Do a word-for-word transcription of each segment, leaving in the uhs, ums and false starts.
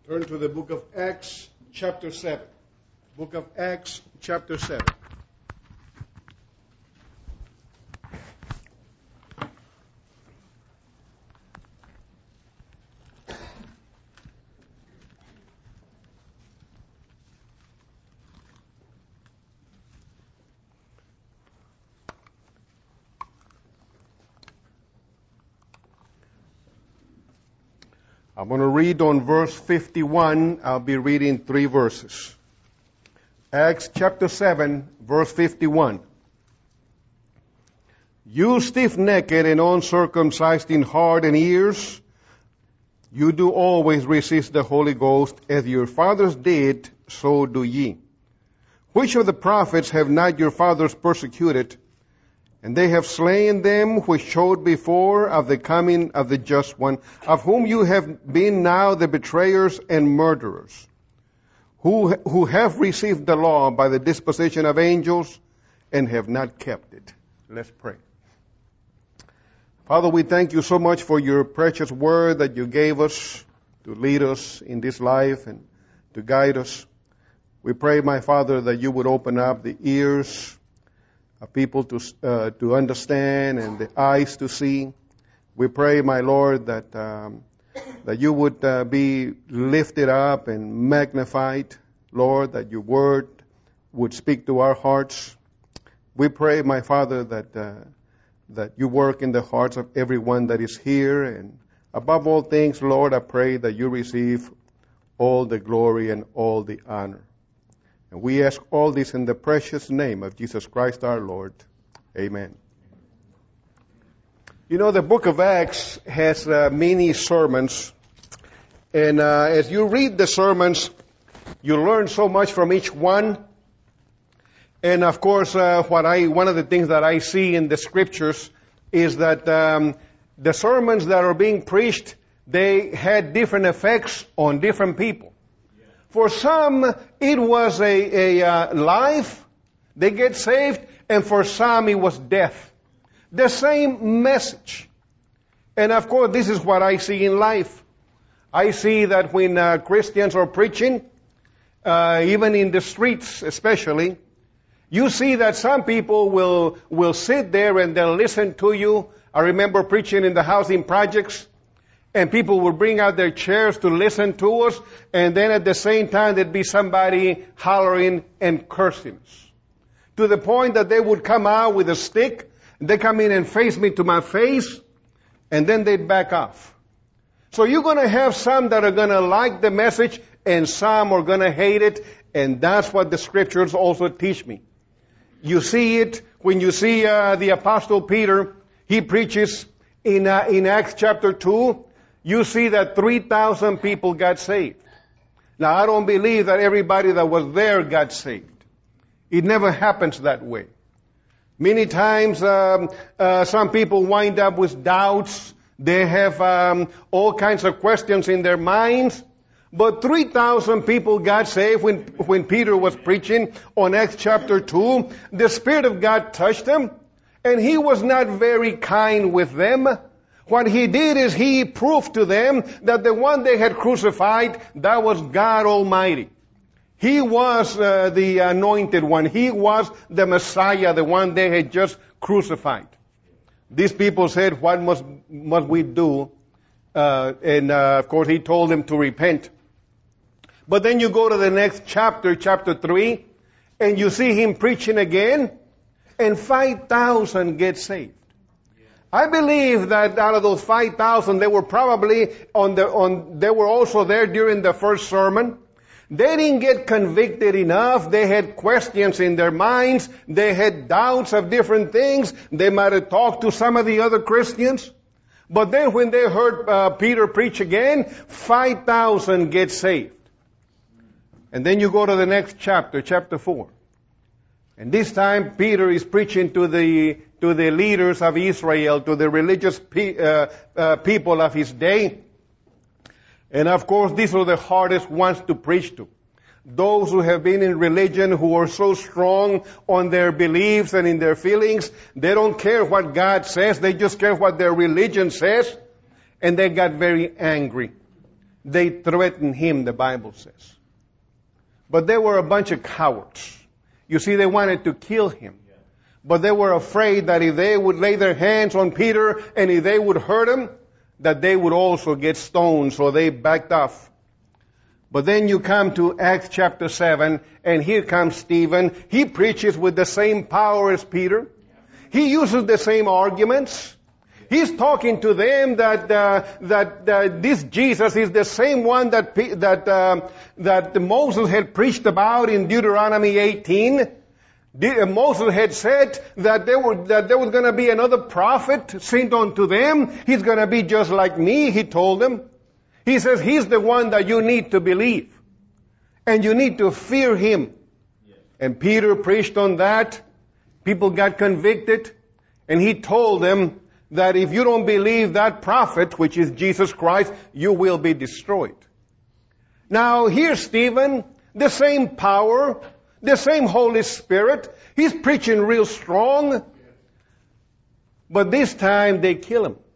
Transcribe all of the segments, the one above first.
Turn to the book of Acts, chapter seven. Book of Acts, chapter seven. I'm going to read on verse fifty-one. I'll be reading three verses. Acts chapter seven, verse fifty-one. You stiff-necked and uncircumcised in heart and ears, you do always resist the Holy Ghost, as your fathers did, so do ye. Which of the prophets have not your fathers persecuted? And they have slain them which showed before of the coming of the just one, of whom you have been now the betrayers and murderers, who, who have received the law by the disposition of angels and have not kept it. Let's pray. Father, we thank you so much for your precious word that you gave us to lead us in this life and to guide us. We pray, my Father, that you would open up the ears of people to uh, to understand and the eyes to see. We pray, my Lord, that um, that you would uh, be lifted up and magnified, Lord, that your word would speak to our hearts. We pray, my Father, that uh, that you work in the hearts of everyone that is here, and above all things, Lord, I pray that you receive all the glory and all the honor. And we ask all this in the precious name of Jesus Christ our Lord. Amen. You know, the book of Acts has uh, many sermons. And uh, as you read the sermons, you learn so much from each one. And of course, uh, what I one of the things that I see in the scriptures is that um, the sermons that are being preached, they had different effects on different people. For some, it was a, a uh, life, they get saved, and for some it was death. The same message. And of course, this is what I see in life. I see that when uh, Christians are preaching, uh, even in the streets especially, you see that some people will, will sit there and they'll listen to you. I remember preaching in the housing projects, and people would bring out their chairs to listen to us, and then at the same time there'd be somebody hollering and cursing us. To the point that they would come out with a stick, and they come in and face me to my face, and then they'd back off. So you're going to have some that are going to like the message, and some are going to hate it, and that's what the scriptures also teach me. You see it when you see uh, the Apostle Peter, he preaches in, uh, in Acts chapter two, you see that three thousand people got saved. Now, I don't believe that everybody that was there got saved. It never happens that way. Many times, um, uh, some people wind up with doubts. They have um, all kinds of questions in their minds. But three thousand people got saved when, when Peter was preaching on Acts chapter two. The Spirit of God touched them, and He was not very kind with them. What He did is He proved to them that the one they had crucified, that was God Almighty. He was uh, the anointed one. He was the Messiah, the one they had just crucified. These people said, what must, must we do? Uh, and uh, of course He told them to repent. But then you go to the next chapter, chapter three, and you see Him preaching again, and five thousand get saved. I believe that out of those five thousand, they were probably on the, on, they were also there during the first sermon. They didn't get convicted enough. They had questions in their minds. They had doubts of different things. They might have talked to some of the other Christians. But then when they heard uh, Peter preach again, five thousand get saved. And then you go to the next chapter, chapter four. And this time Peter is preaching to the to the leaders of Israel, to the religious pe- uh, uh, people of his day. And of course, these are the hardest ones to preach to. Those who have been in religion, who are so strong on their beliefs and in their feelings, they don't care what God says, they just care what their religion says. And they got very angry. they threatened him, the Bible says. But they were a bunch of cowards. You see, they wanted to kill him. But they were afraid that if they would lay their hands on Peter and if they would hurt him, that they would also get stoned, so they backed off. But then you come to Acts chapter seven, and here comes Stephen. He preaches with the same power as Peter. He uses the same arguments. He's talking to them that uh, that uh, this Jesus is the same one that that uh, that Moses had preached about in Deuteronomy eighteen. Moses had said that there were that there was going to be another prophet sent unto them. He's going to be just like me, he told them. He says he's the one that you need to believe, and you need to fear him. Yes. And Peter preached on that. People got convicted, and he told them that if you don't believe that prophet, which is Jesus Christ, you will be destroyed. Now here's Stephen, the same power, the same Holy Spirit. He's preaching real strong. But this time they kill him.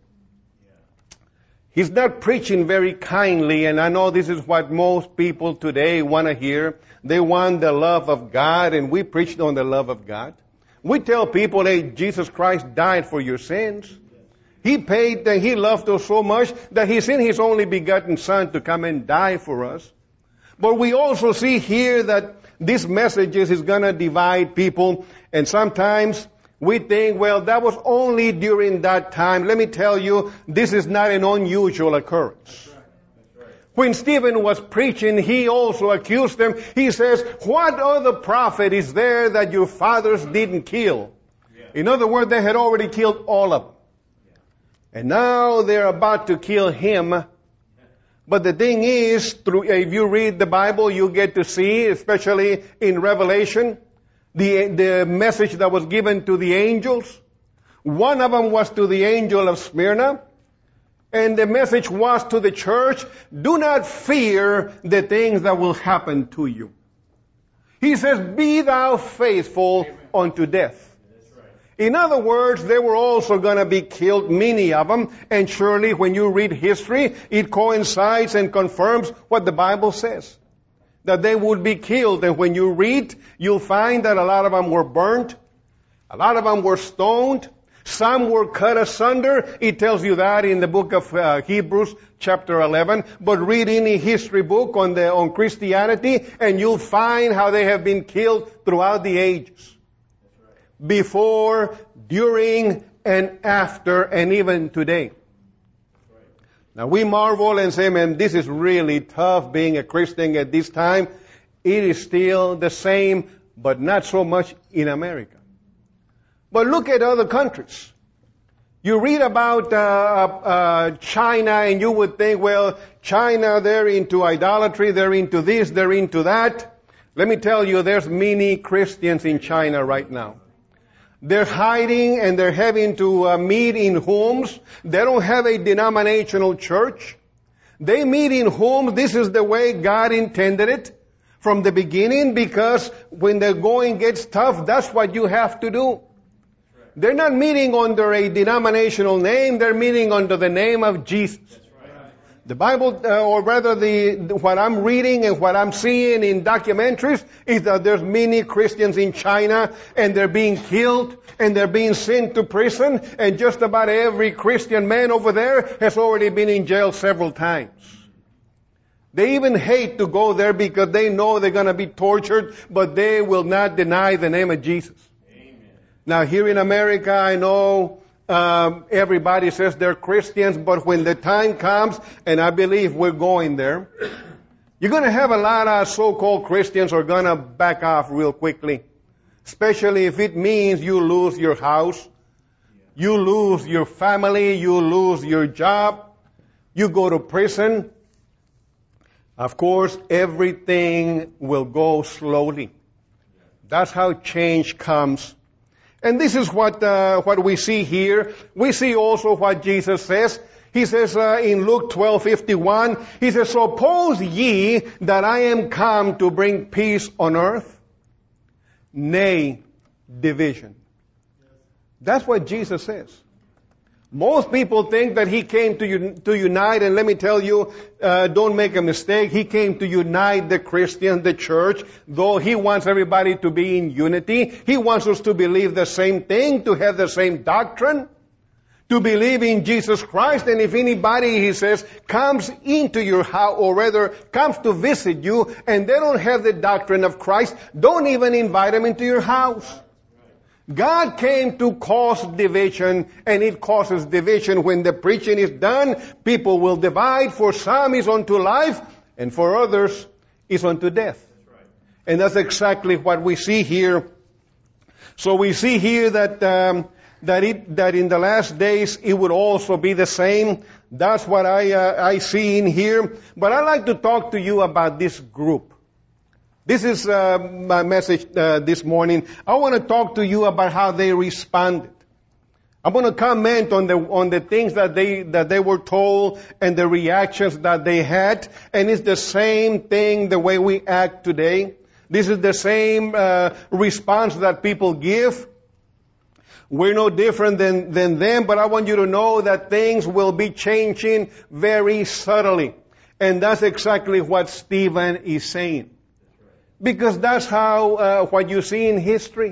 He's not preaching very kindly, and I know this is what most people today want to hear. They want the love of God, and we preach on the love of God. We tell people, hey, Jesus Christ died for your sins. He paid, and He loved us so much that He sent His only begotten Son to come and die for us. But we also see here that this message is going to divide people, and sometimes we think, well, that was only during that time. Let me tell you, this is not an unusual occurrence. That's right. That's right. When Stephen was preaching, he also accused them. He says, what other prophet is there that your fathers didn't kill? Yeah. In other words, they had already killed all of them. Yeah. And now they're about to kill him. But the thing is, through, if you read the Bible, you get to see, especially in Revelation, the, the message that was given to the angels. One of them was to the angel of Smyrna. And the message was to the church, do not fear the things that will happen to you. He says, be thou faithful Amen. Unto death. In other words, they were also going to be killed, many of them, and surely when you read history, it coincides and confirms what the Bible says, that they would be killed. And when you read, you'll find that a lot of them were burnt, a lot of them were stoned, some were cut asunder. It tells you that in the book of uh, Hebrews chapter eleven. But read any history book on the on Christianity, and you'll find how they have been killed throughout the ages. Before, during, and after, and even today. Now we marvel and say, man, this is really tough being a Christian at this time. It is still the same, but not so much in America. But look at other countries. You read about uh, uh, China, and you would think, well, China, they're into idolatry, they're into this, they're into that. Let me tell you, there's many Christians in China right now. They're hiding and they're having to uh, meet in homes. They don't have a denominational church. They meet in homes. This is the way God intended it from the beginning, because when the going gets tough, that's what you have to do. They're not meeting under a denominational name. They're meeting under the name of Jesus. The Bible, uh, or rather the, what I'm reading and what I'm seeing in documentaries is that there's many Christians in China, and they're being killed and they're being sent to prison, and just about every Christian man over there has already been in jail several times. They even hate to go there because they know they're going to be tortured, but they will not deny the name of Jesus. Amen. Now here in America, I know Um, everybody says they're Christians, but when the time comes, and I believe we're going there, you're going to have a lot of so-called Christians are going to back off real quickly. Especially if it means you lose your house, you lose your family, you lose your job, you go to prison. Of course, everything will go slowly. That's how change comes. And this is what uh, what we see here. We see also what Jesus says. He says uh, in Luke twelve fifty-one, he says, suppose ye that I am come to bring peace on earth? Nay, division. That's what Jesus says. Most people think that he came to, un- to unite, and let me tell you, uh, don't make a mistake. He came to unite the Christian, the church, though he wants everybody to be in unity. He wants us to believe the same thing, to have the same doctrine, to believe in Jesus Christ. And if anybody, he says, comes into your house, or rather comes to visit you, and they don't have the doctrine of Christ, don't even invite them into your house. God came to cause division, and it causes division. When the preaching is done, people will divide. For some is unto life, and for others is unto death. That's right. And that's exactly what we see here. So we see here that um, that it that in the last days it would also be the same. That's what I uh, I see in here. But I'd like to talk to you about this group. This is uh, my message uh, this morning. I want to talk to you about how they responded. I'm going to comment on the on the things that they that they were told and the reactions that they had. And it's the same thing the way we act today. This is the same uh, response that people give. We're no different than than them, but I want you to know that things will be changing very subtly, and that's exactly what Stephen is saying. Because that's how, uh, what you see in history.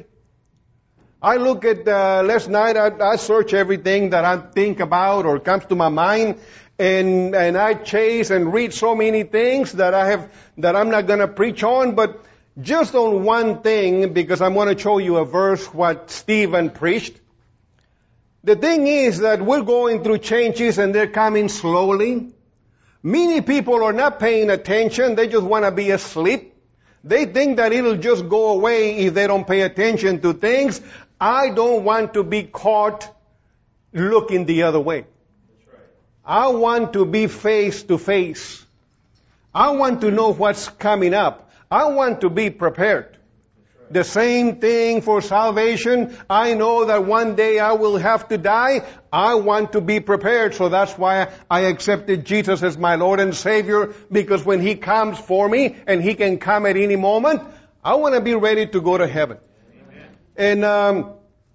I look at, uh, last night, I, I search everything that I think about or comes to my mind, and, and I chase and read so many things that I have, that I'm not gonna preach on, but just on one thing, because I'm gonna show you a verse, what Stephen preached. The thing is that we're going through changes and they're coming slowly. Many people are not paying attention, they just wanna be asleep. They think that it'll just go away if they don't pay attention to things. I don't want to be caught looking the other way. That's right. I want to be face to face. I want to know what's coming up. I want to be prepared. The same thing for salvation. I know that one day I will have to die. I want to be prepared. So that's why I accepted Jesus as my Lord and Savior, because when He comes for me, and He can come at any moment, I want to be ready to go to heaven. Amen. And um,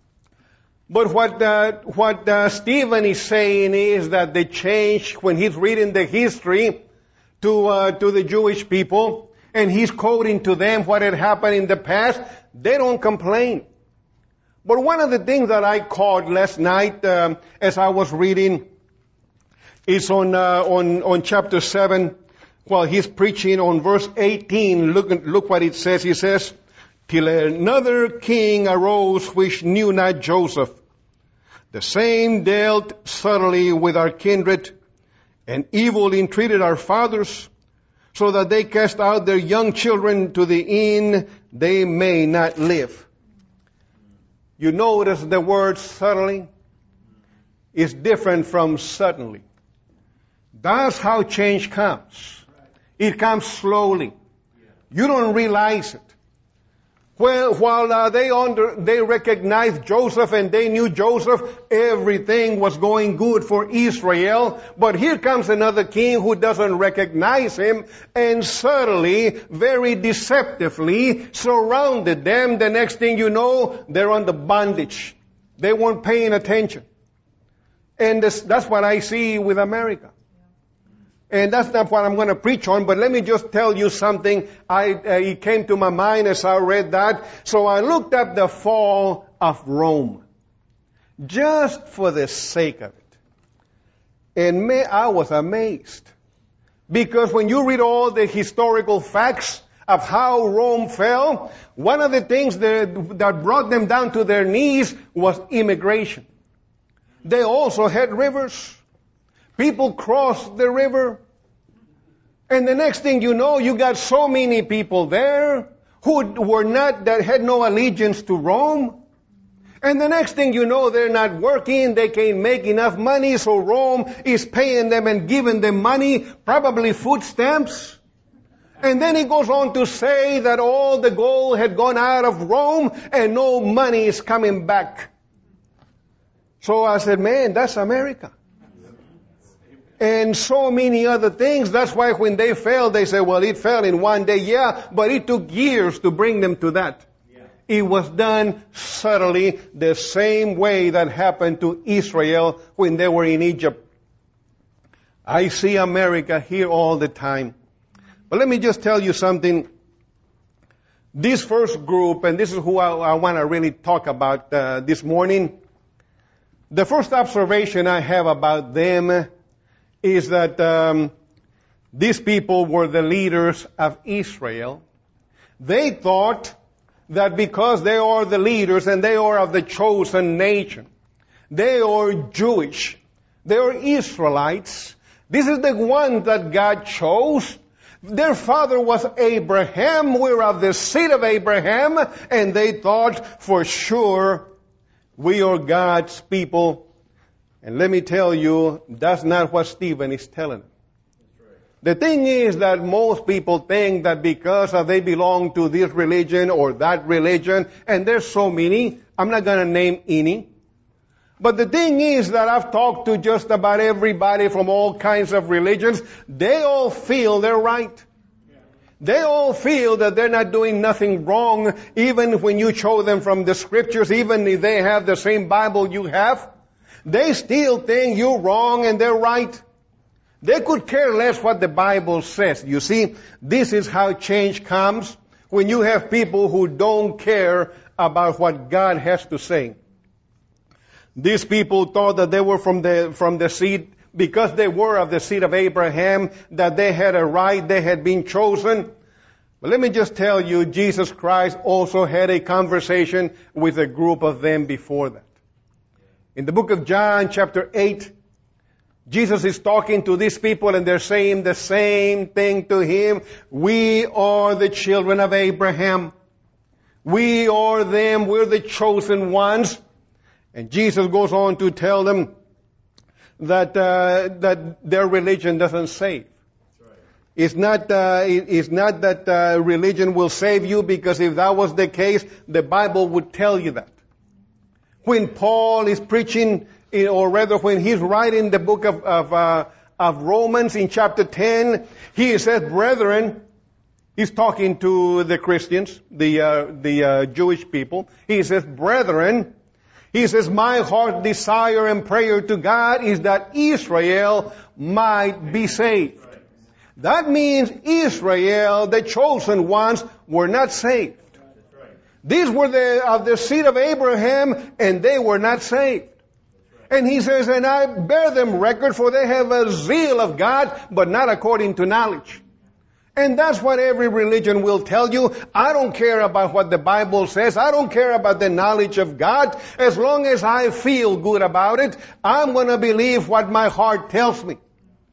but what uh, what uh, Stephen is saying is that the change, when he's reading the history to uh, to the Jewish people, and he's quoting to them what had happened in the past, they don't complain. But one of the things that I caught last night um, as I was reading is on uh, on on chapter seven. While he's preaching on verse eighteen, look look what it says. He says, "Till another king arose which knew not Joseph. The same dealt subtly with our kindred, and evil entreated our fathers, so that they cast out their young children to the inn, they may not live." You notice the word subtly is different from suddenly. That's how change comes. It comes slowly. You don't realize it. Well, while uh, they under, they recognized Joseph and they knew Joseph, everything was going good for Israel. But here comes another king who doesn't recognize him, and subtly, very deceptively surrounded them. The next thing you know, they're under bondage. They weren't paying attention. And this, that's what I see with America. And that's not what I'm going to preach on, but let me just tell you something. I, uh, it came to my mind as I read that. So I looked up the fall of Rome, just for the sake of it. And may, I was amazed. Because when you read all the historical facts of how Rome fell, one of the things that, that brought them down to their knees was immigration. They also had rivers. People crossed the river. And the next thing you know, you got so many people there who were not, that had no allegiance to Rome. And the next thing you know, they're not working, they can't make enough money, so Rome is paying them and giving them money, probably food stamps. And then he goes on to say that all the gold had gone out of Rome and no money is coming back. So I said, man, that's America. And so many other things. That's why when they fell, they say, well, it fell in one day. Yeah, but it took years to bring them to that. Yeah. It was done subtly, the same way that happened to Israel when they were in Egypt. I see America here all the time. But let me just tell you something. This first group, and this is who I, I want to really talk about uh, this morning. The first observation I have about them is that um, these people were the leaders of Israel. They thought that because they are the leaders and they are of the chosen nation, they are Jewish, they are Israelites, this is the one that God chose. Their father was Abraham, we're of the seed of Abraham, and they thought for sure we are God's people. And let me tell you, that's not what Stephen is telling. The thing is that most people think that because they belong to this religion or that religion, and there's so many, I'm not going to name any. But the thing is that I've talked to just about everybody from all kinds of religions. They all feel they're right. They all feel that they're not doing nothing wrong, even when you show them from the scriptures, even if they have the same Bible you have. They still think you're wrong and they're right. They could care less what the Bible says. You see, this is how change comes when you have people who don't care about what God has to say. These people thought that they were from the, from the seed, because they were of the seed of Abraham, that they had a right, they had been chosen. But let me just tell you, Jesus Christ also had a conversation with a group of them before that. In the book of John, chapter eight, Jesus is talking to these people and they're saying the same thing to him. We are the children of Abraham. We are them. We're the chosen ones. And Jesus goes on to tell them that uh, that their religion doesn't save. Right. It's not uh, it, it's not that uh, religion will save you, because if that was the case, the Bible would tell you that. When Paul is preaching, or rather when he's writing the book of of, uh, of Romans in chapter ten, he says, "Brethren," he's talking to the Christians, the uh, the uh, Jewish people. He says, "Brethren," he says, "my heart desire and prayer to God is that Israel might be saved." That means Israel, the chosen ones, were not saved. These were the, of the seed of Abraham, and they were not saved. And he says, "And I bear them record, for they have a zeal of God, but not according to knowledge." And that's what every religion will tell you. I don't care about what the Bible says. I don't care about the knowledge of God. As long as I feel good about it, I'm going to believe what my heart tells me.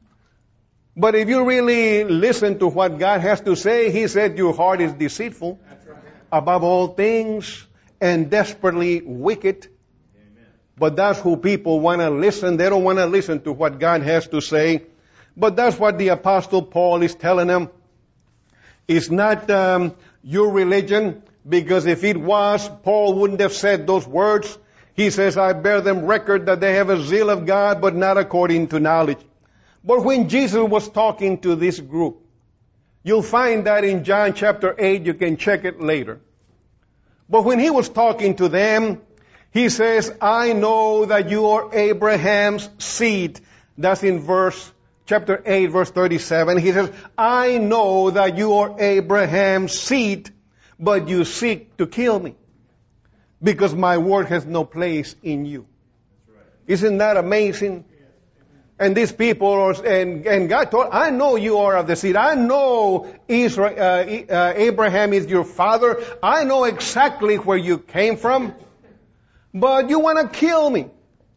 But if you really listen to what God has to say, He said your heart is deceitful above all things and desperately wicked. Amen. But that's who people want to listen. They don't want to listen to what God has to say. But that's what the Apostle Paul is telling them. It's not um, your religion, because if it was, Paul wouldn't have said those words. He says, "I bear them record that they have a zeal of God, but not according to knowledge." But when Jesus was talking to this group, you'll find that in John chapter eight, you can check it later. But when he was talking to them, he says, "I know that you are Abraham's seed." That's in verse chapter eight, verse thirty-seven. He says, "I know that you are Abraham's seed, but you seek to kill me, because my word has no place in you." Isn't that amazing? And these people, are, and, and God told, "I know you are of the seed. I know Israel, uh, uh, Abraham is your father. I know exactly where you came from. But you want to kill me.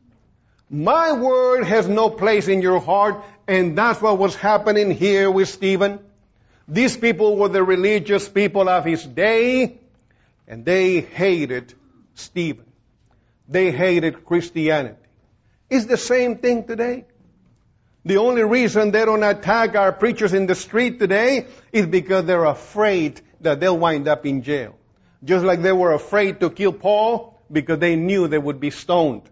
My word has no place in your heart." And that's what was happening here with Stephen. These people were the religious people of his day, and they hated Stephen. They hated Christianity. It's the same thing today. The only reason they don't attack our preachers in the street today is because they're afraid that they'll wind up in jail. Just like they were afraid to kill Paul because they knew they would be stoned.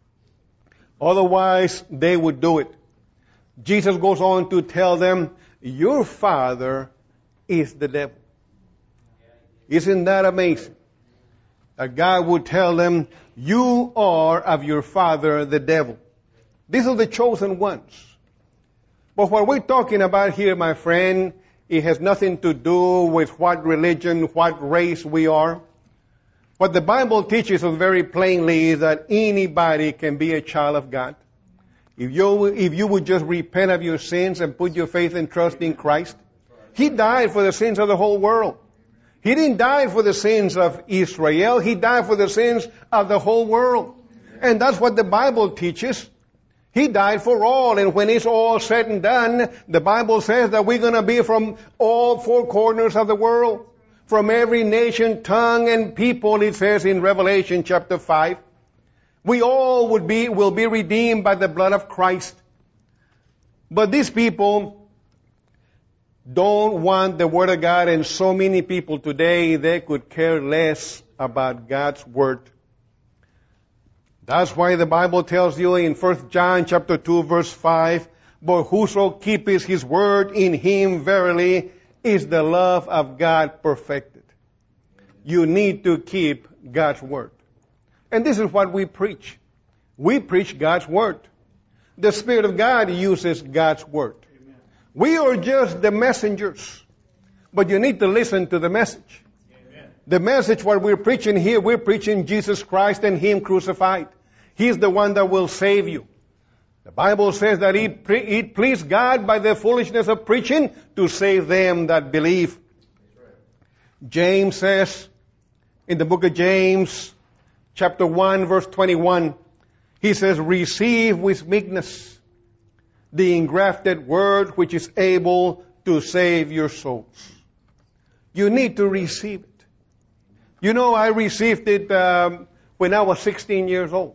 Otherwise, they would do it. Jesus goes on to tell them, your father is the devil. Isn't that amazing? that God would tell them, you are of your father, the devil. These are the chosen ones. But what we're talking about here, my friend, it has nothing to do with what religion, what race we are. What the Bible teaches us very plainly is that anybody can be a child of God. If you, if you would just repent of your sins and put your faith and trust in Christ. He died for the sins of the whole world. He didn't die for the sins of Israel. He died for the sins of the whole world. And that's what the Bible teaches. He died for all. And when it's all said and done, the Bible says that we're going to be from all four corners of the world. From every nation, tongue, and people, it says in Revelation chapter five. We all would be, will be redeemed by the blood of Christ. But these people don't want the Word of God, and so many people today, they could care less about God's Word. That's why the Bible tells you in First John chapter two verse five, but whoso keepeth his word, in him verily is the love of God perfected. You need to keep God's Word. And this is what we preach. We preach God's Word. The Spirit of God uses God's Word. Amen. We are just the messengers. But you need to listen to the message. Amen. The message, what we're preaching here, we're preaching Jesus Christ and Him crucified. He's the one that will save you. The Bible says that it, pre- it pleased God by the foolishness of preaching to save them that believe. Right. James says in the book of James, chapter one, verse twenty-one, he says, receive with meekness the engrafted word which is able to save your souls. You need to receive it. You know, I received it um, when I was sixteen years old.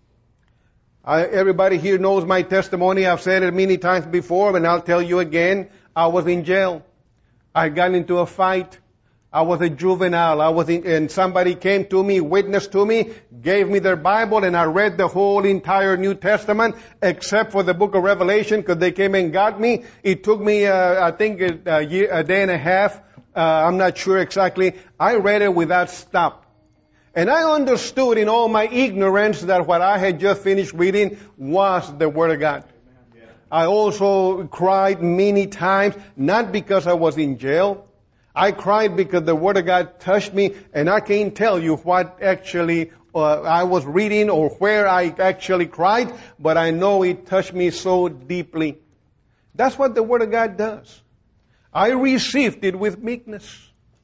I, everybody here knows my testimony. I've said it many times before, and I'll tell you again. I was in jail. I got into a fight. I was a juvenile. I was in, and somebody came to me, witnessed to me, gave me their Bible, and I read the whole entire New Testament, except for the book of Revelation, because they came and got me. It took me, uh, I think, a, a, year, a day and a half. Uh, I'm not sure exactly. I read it without stop. And I understood in all my ignorance that what I had just finished reading was the Word of God. I also cried many times, not because I was in jail. I cried because the Word of God touched me, and I can't tell you what actually uh, I was reading or where I actually cried, but I know it touched me so deeply. That's what the Word of God does. I received it with meekness.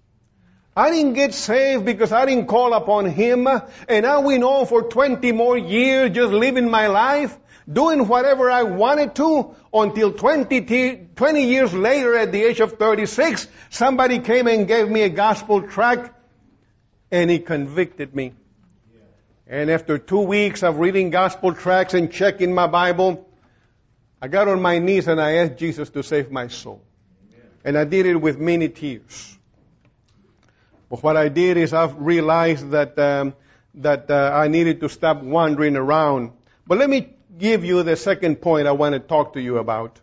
I didn't get saved because I didn't call upon Him, and I went on for twenty more years just living my life, doing whatever I wanted to, until twenty, twenty years later at the age of thirty-six, somebody came and gave me a gospel tract, and he convicted me. And after two weeks of reading gospel tracts and checking my Bible, I got on my knees and I asked Jesus to save my soul. And I did it with many tears. But what I did is I realized that um, that uh, I needed to stop wandering around. But let me give you the second point I want to talk to you about.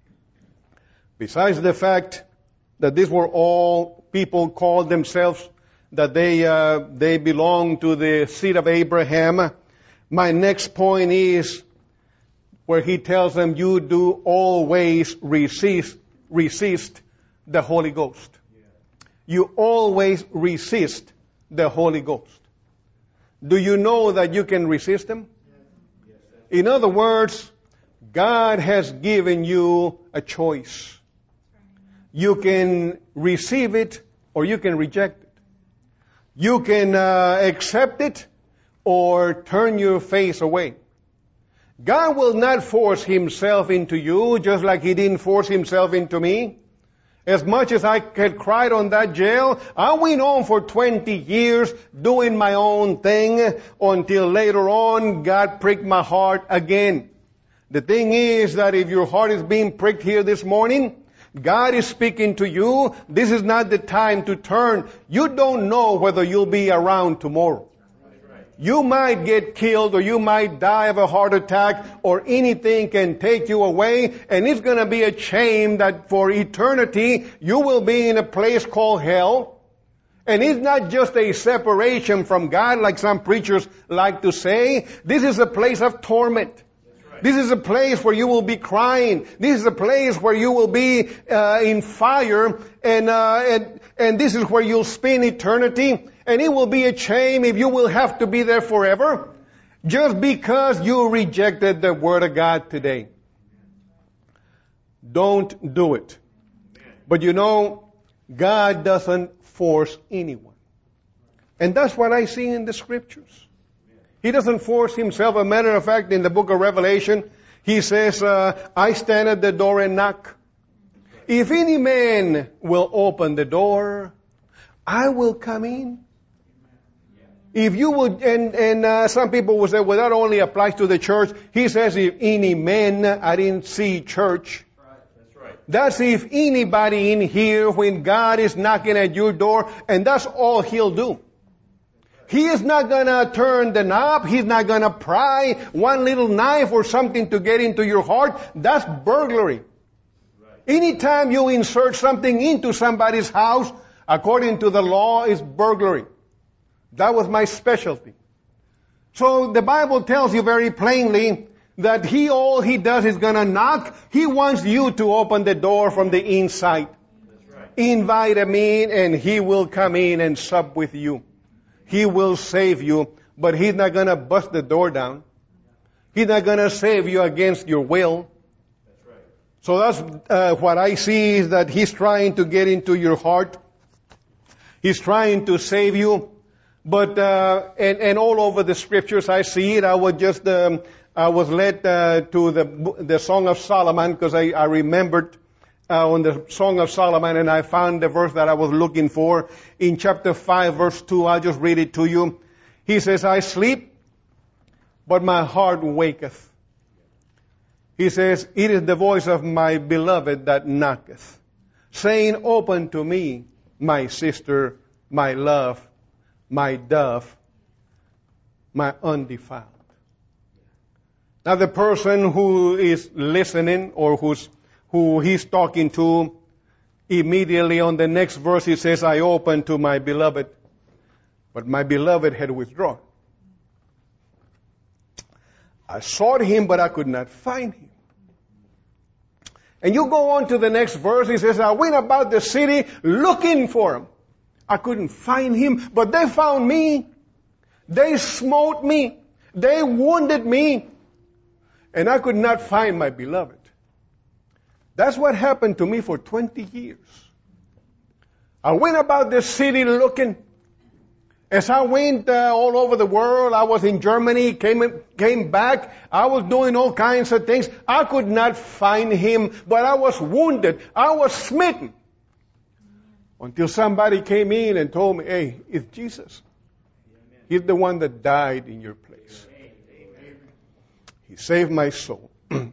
Besides the fact that these were all people called themselves that they uh, they belong to the seed of Abraham, my next point is where he tells them, you do always resist resist the Holy Ghost. You always resist the Holy Ghost. Do you know that you can resist Him? In other words, God has given you a choice. You can receive it or you can reject it. You can uh, accept it or turn your face away. God will not force Himself into you just like He didn't force Himself into me. As much as I had cried on that jail, I went on for twenty years doing my own thing until later on God pricked my heart again. The thing is that if your heart is being pricked here this morning, God is speaking to you. This is not the time to turn. You don't know whether you'll be around tomorrow. You might get killed or you might die of a heart attack or anything can take you away, and it's going to be a shame that for eternity you will be in a place called hell. And it's not just a separation from God like some preachers like to say. This is a place of torment. This is a place where you will be crying. This is a place where you will be uh, in fire, and, uh, and and this is where you'll spend eternity. And it will be a shame if you will have to be there forever, just because you rejected the Word of God today. Don't do it. But you know, God doesn't force anyone, and that's what I see in the Scriptures. He doesn't force himself. As a matter of fact, in the book of Revelation, he says, uh, I stand at the door and knock. If any man will open the door, I will come in. If you would, and, and uh, some people will say, well, that only applies to the church. He says, if any man, I didn't see church. That's right. That's if anybody in here, when God is knocking at your door, and that's all He'll do. He is not going to turn the knob. He's not going to pry one little knife or something to get into your heart. That's burglary. Right. Anytime you insert something into somebody's house, according to the law, is burglary. That was my specialty. So the Bible tells you very plainly that He, all He does is going to knock. He wants you to open the door from the inside. That's right. Invite Him in, and He will come in and sup with you. He will save you, but He's not going to bust the door down. He's not going to save you against your will. That's right. So that's uh, what I see, is that He's trying to get into your heart. He's trying to save you. But, uh, and, and all over the Scriptures I see it. I was just, um, I was led uh, to the the Song of Solomon, because I, I remembered Uh, on the Song of Solomon, and I found the verse that I was looking for in chapter five, verse two. I'll just read it to you. He says, I sleep, but my heart waketh. He says, it is the voice of my beloved that knocketh, saying, open to me, my sister, my love, my dove, my undefiled. Now the person who is listening, or who's who he's talking to, immediately on the next verse he says, I opened to my beloved, but my beloved had withdrawn. I sought him, but I could not find him. And you go on to the next verse, he says, I went about the city looking for him. I couldn't find him, but they found me. They smote me. They wounded me. And I could not find my beloved. That's what happened to me for twenty years. I went about the city looking. As I went uh, all over the world, I was in Germany, came came back. I was doing all kinds of things. I could not find him, but I was wounded. I was smitten. Until somebody came in and told me, hey, it's Jesus. He's the one that died in your place. He saved my soul.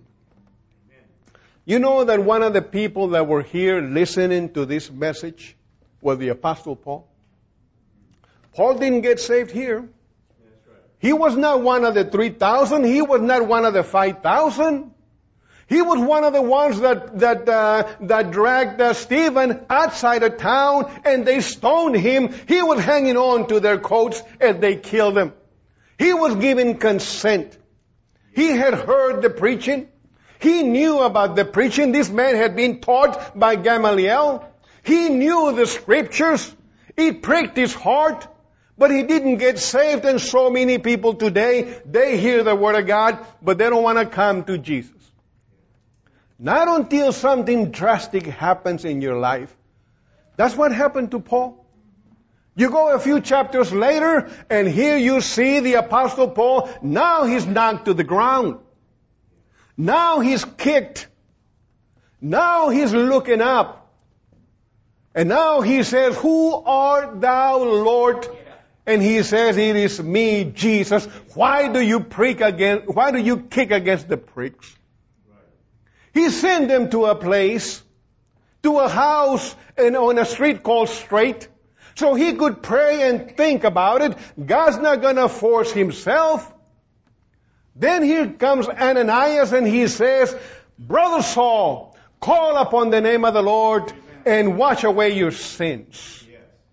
You know that one of the people that were here listening to this message was the Apostle Paul. Paul didn't get saved here. He was not one of the three thousand. He was not one of the five thousand. He was one of the ones that that uh, that dragged uh, Stephen outside of town, and they stoned him. He was hanging on to their coats as they killed him. He was giving consent. He had heard the preaching. He knew about the preaching. This man had been taught by Gamaliel. He knew the Scriptures. It pricked his heart. But he didn't get saved. And so many people today, they hear the Word of God, but they don't want to come to Jesus. Not until something drastic happens in your life. That's what happened to Paul. You go a few chapters later, and here you see the Apostle Paul. Now he's knocked to the ground. Now he's kicked. Now he's looking up. And now he says, who art thou, Lord? And he says, it is me, Jesus. Why do you prick against, why do you kick against the pricks? He sent them to a place, to a house and on a street called Straight, so he could pray and think about it. God's not going to force himself. Then here comes Ananias, and he says, Brother Saul, call upon the name of the Lord and wash away your sins.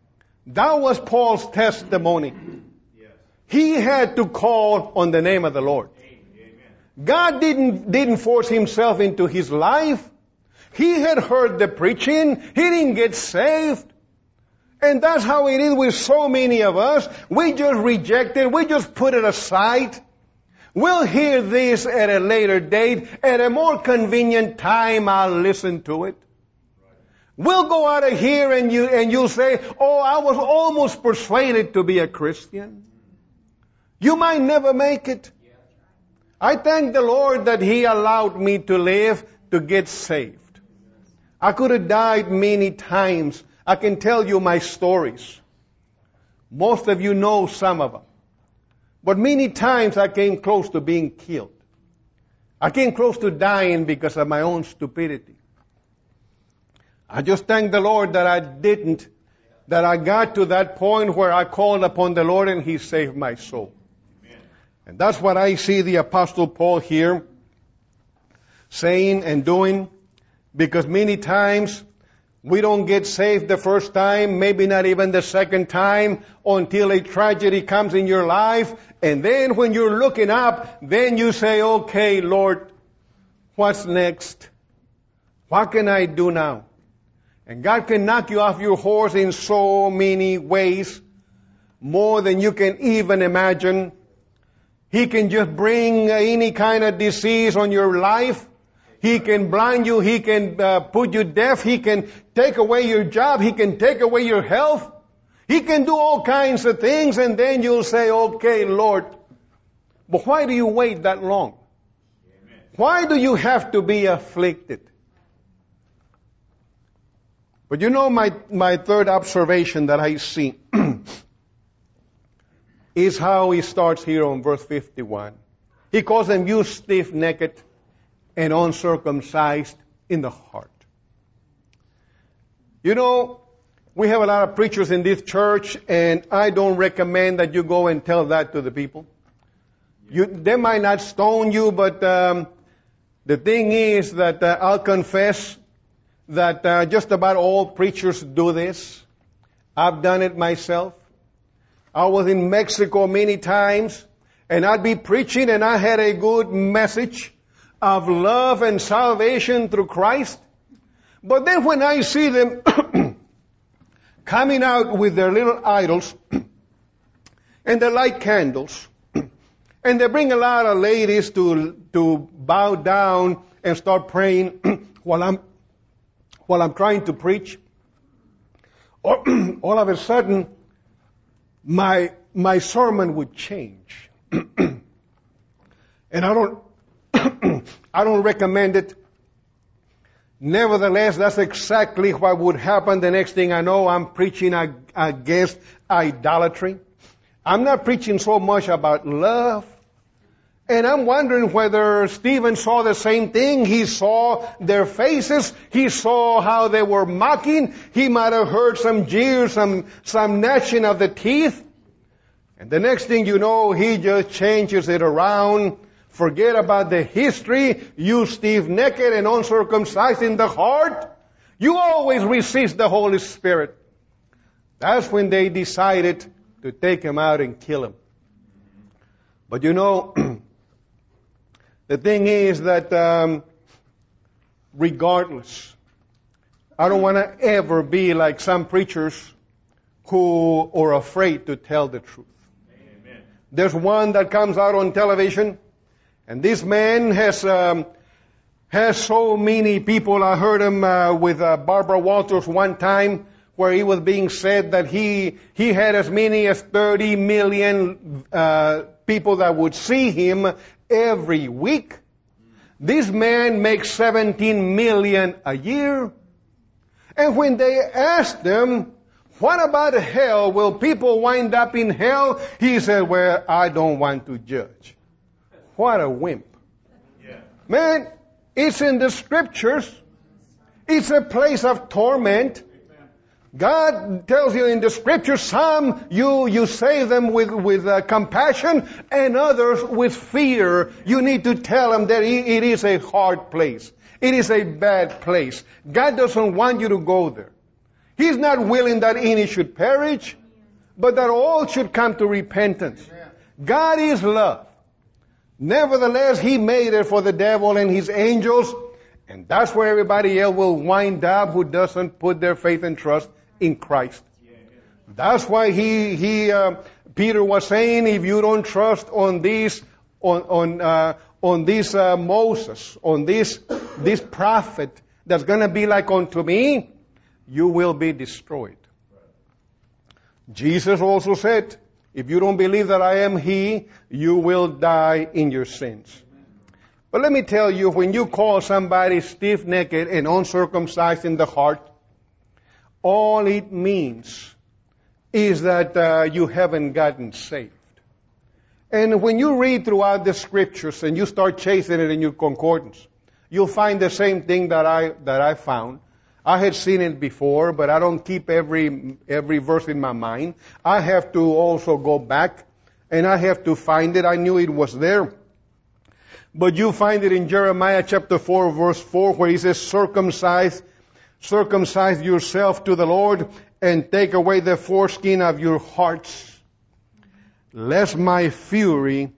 That was Paul's testimony. Yes. He had to call on the name of the Lord. Amen. God didn't, didn't force himself into his life. He had heard the preaching. He didn't get saved. And that's how it is with so many of us. We just reject it. We just put it aside. We'll hear this at a later date. At a more convenient time, I'll listen to it. We'll go out of here and you, and you'll say, oh, I was almost persuaded to be a Christian. You might never make it. I thank the Lord that He allowed me to live to get saved. I could have died many times. I can tell you my stories. Most of you know some of them. But many times I came close to being killed. I came close to dying because of my own stupidity. I just thank the Lord that I didn't, that I got to that point where I called upon the Lord and He saved my soul. Amen. And that's what I see the Apostle Paul here saying and doing, because many times we don't get saved the first time, maybe not even the second time, until a tragedy comes in your life. And then when you're looking up, then you say, okay, Lord, what's next? What can I do now? And God can knock you off your horse in so many ways, more than you can even imagine. He can just bring any kind of disease on your life. He can blind you. He can uh, put you deaf. He can take away your job. He can take away your health. He can do all kinds of things, and then you'll say, okay, Lord, but why do you wait that long? Amen. Why do you have to be afflicted? But you know, my, my third observation that I see is how he starts here on verse fifty-one. He calls them, you stiff-necked and uncircumcised in the heart. You know, we have a lot of preachers in this church, and I don't recommend that you go and tell that to the people. You, they might not stone you, but um, the thing is that uh, I'll confess that uh, just about all preachers do this. I've done it myself. I was in Mexico many times, and I'd be preaching, and I had a good message of love and salvation through Christ. But then when I see them coming out with their little idols, and they light candles, and they bring a lot of ladies to to bow down and start praying while I'm while I'm trying to preach, all, all of a sudden, my my sermon would change, and I don't I don't recommend it. Nevertheless, that's exactly what would happen. The next thing I know, I'm preaching against idolatry. I'm not preaching so much about love. And I'm wondering whether Stephen saw the same thing. He saw their faces. He saw how they were mocking. He might have heard some jeers, some, some gnashing of the teeth. And the next thing you know, he just changes it around. Forget about the history. You stiff-necked and uncircumcised in the heart. You always resist the Holy Spirit. That's when they decided to take him out and kill him. But you know, the thing is that um, regardless, I don't want to ever be like some preachers who are afraid to tell the truth. Amen. There's one that comes out on television, and this man has um, has so many people. I heard him uh, with uh, Barbara Walters one time, where he was being said that he he had as many as thirty million uh, people that would see him every week. This man makes seventeen million a year. And when they asked him, what about hell? Will people wind up in hell? He said, well, I don't want to judge. What a wimp. Yeah. Man, it's in the scriptures. It's a place of torment. God tells you in the scriptures, some you, you save them with, with uh, compassion, and others with fear. You need to tell them that it is a hard place. It is a bad place. God doesn't want you to go there. He's not willing that any should perish, but that all should come to repentance. God is love. Nevertheless, He made it for the devil and his angels, and that's where everybody else will wind up who doesn't put their faith and trust in Christ. That's why he, he, uh, Peter was saying, if you don't trust on these, on, on, uh, on this uh, Moses, on this, this prophet that's going to be like unto me, you will be destroyed. Jesus also said, if you don't believe that I am He, you will die in your sins. But let me tell you, when you call somebody stiff-necked and uncircumcised in the heart, all it means is that uh, you haven't gotten saved. And when you read throughout the scriptures and you start chasing it in your concordance, you'll find the same thing that I that I found. I had seen it before, but I don't keep every every verse in my mind. I have to also go back, and I have to find it. I knew it was there. But you find it in Jeremiah chapter four, verse four, where he says, circumcise, circumcise yourself to the Lord, and take away the foreskin of your hearts, lest my fury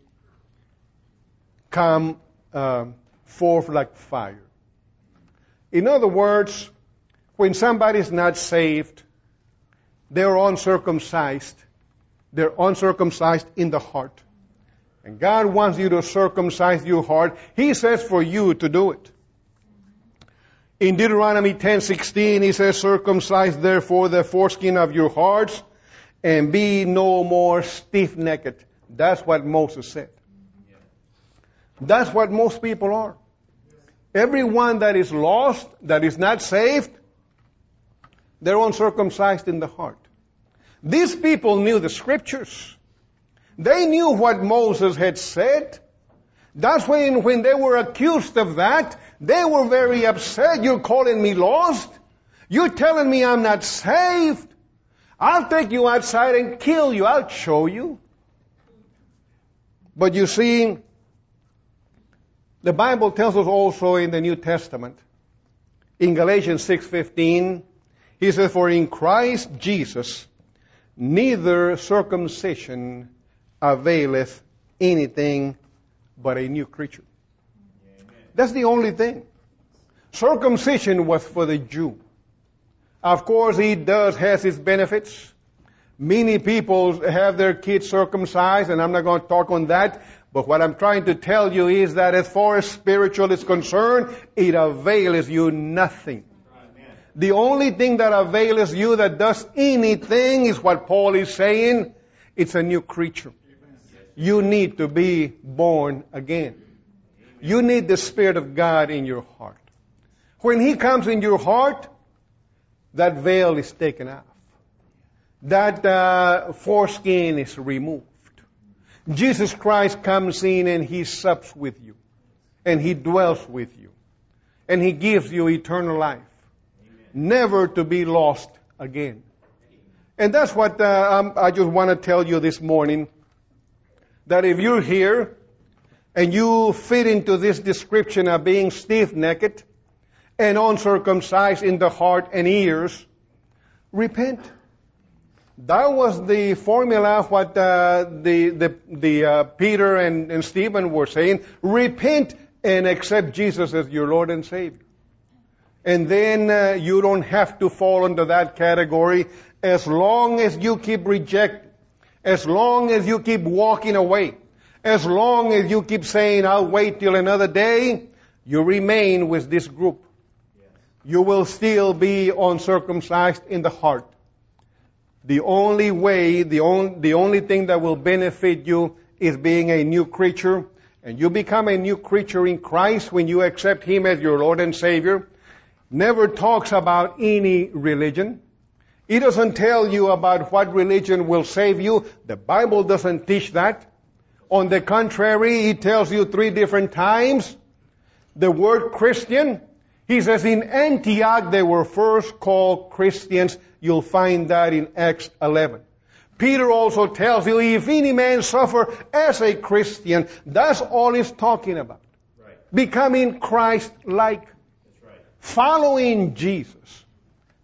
come uh, forth like fire. In other words, when somebody's not saved, they're uncircumcised. They're uncircumcised in the heart. And God wants you to circumcise your heart. He says for you to do it. In Deuteronomy ten sixteen, He says, circumcise therefore the foreskin of your hearts, and be no more stiff-necked. That's what Moses said. That's what most people are. Everyone that is lost, that is not saved, they're uncircumcised in the heart. These people knew the scriptures. They knew what Moses had said. That's when, when they were accused of that, they were very upset. You're calling me lost? You're telling me I'm not saved? I'll take you outside and kill you. I'll show you. But you see, the Bible tells us also in the New Testament, in Galatians six fifteen, he says, for in Christ Jesus, neither circumcision availeth anything but a new creature. That's the only thing. Circumcision was for the Jew. Of course, it does has its benefits. Many people have their kids circumcised, and I'm not going to talk on that. But what I'm trying to tell you is that as far as spiritual is concerned, it avails you nothing. Amen. The only thing that avails you, that does anything, is what Paul is saying. It's a new creature. Amen. You need to be born again. Amen. You need the Spirit of God in your heart. When He comes in your heart, that veil is taken off. That uh, foreskin is removed. Jesus Christ comes in and He sups with you. And He dwells with you. And He gives you eternal life. Amen. Never to be lost again. And that's what uh, um, I just want to tell you this morning. That if you're here and you fit into this description of being stiff-necked and uncircumcised in the heart and ears, repent. That was the formula of what uh, the the, the uh, Peter and, and Stephen were saying. Repent and accept Jesus as your Lord and Savior. And then uh, you don't have to fall into that category as long as you keep rejecting, as long as you keep walking away, as long as you keep saying, I'll wait till another day, you remain with this group. You will still be uncircumcised in the heart. The only way, the only, the only thing that will benefit you is being a new creature. And you become a new creature in Christ when you accept Him as your Lord and Savior. Never talks about any religion. It doesn't tell you about what religion will save you. The Bible doesn't teach that. On the contrary, it tells you three different times the word Christian. He says in Antioch they were first called Christians. You'll find that in Acts eleven. Peter also tells you, if any man suffer as a Christian, that's all he's talking about. Right. Becoming Christ-like. That's right. Following Jesus.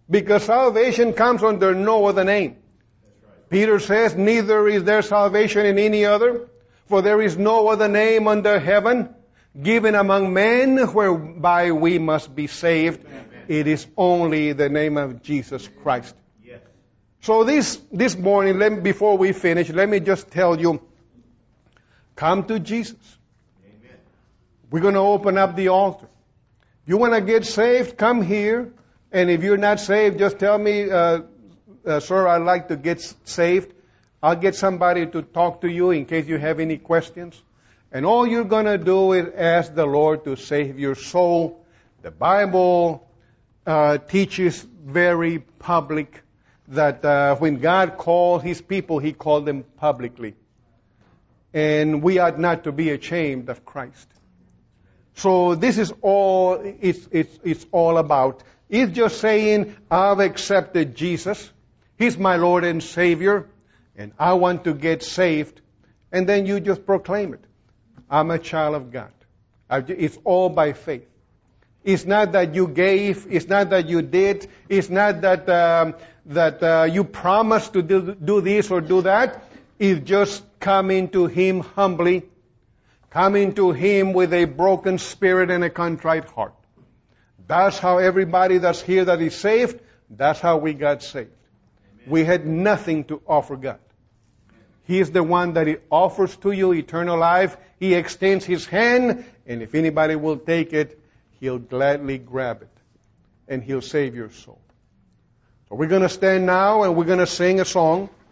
Because salvation comes under no other name. Peter says, neither is there salvation in any other, for there is no other name under heaven given among men whereby we must be saved. Amen. It is only the name of Jesus Christ. Yes. So this, this morning, let me, before we finish, let me just tell you, come to Jesus. Amen. We're going to open up the altar. If you want to get saved, come here. And if you're not saved, just tell me, uh, uh, sir, I'd like to get saved. I'll get somebody to talk to you in case you have any questions. And all you're going to do is ask the Lord to save your soul. The Bible uh, teaches very public that uh, when God called His people, He called them publicly. And we ought not to be ashamed of Christ. So this is all it's, it's, it's all about. It's just saying, I've accepted Jesus. He's my Lord and Savior. And I want to get saved. And then you just proclaim it. I'm a child of God. It's all by faith. It's not that you gave. It's not that you did. It's not that um, that uh, you promised to do, do this or do that. It's just coming to Him humbly. Coming to Him with a broken spirit and a contrite heart. That's how everybody that's here that is saved, that's how we got saved. Amen. We had nothing to offer God. He is the one that He offers to you eternal life. He extends His hand, and if anybody will take it, He'll gladly grab it, and He'll save your soul. So we're going to stand now, and we're going to sing a song.